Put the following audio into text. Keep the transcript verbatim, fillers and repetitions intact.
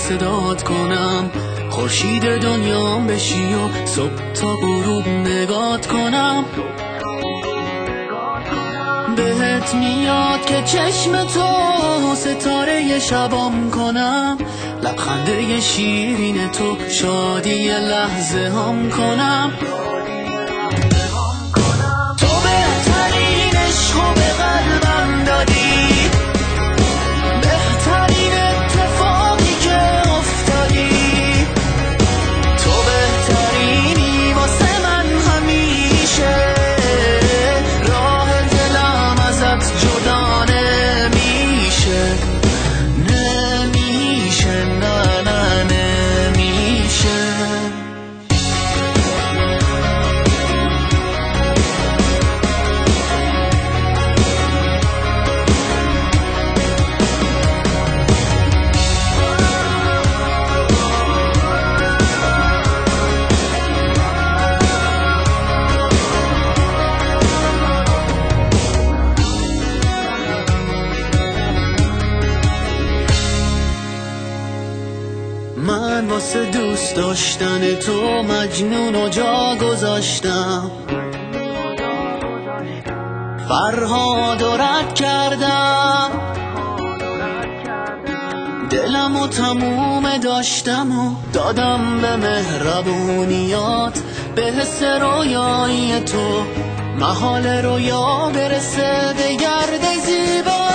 صدات کنم، خورشید دنیام بشی و صبح تا غروب نگات کنم. بهت میاد که چشم تو ستاره شبام کنم، لبخنده شیرین تو شادی لحظه هم کنم. تو بهترین عشقو به قلبم دادی، بهترین اتفاقی که افتادی. تو بهترینی واسه من همیشه، راه دلم ازت جدا نمیشه، نمیشه، نه نه نمیشه. من واسه دوست داشتن تو مجنون و جا گذاشتم، فرهاد و رد کردم، دلم و تموم داشتم و دادم به مهربونیات، به حس رویایی تو محال رویا برسه به گرد زیبا.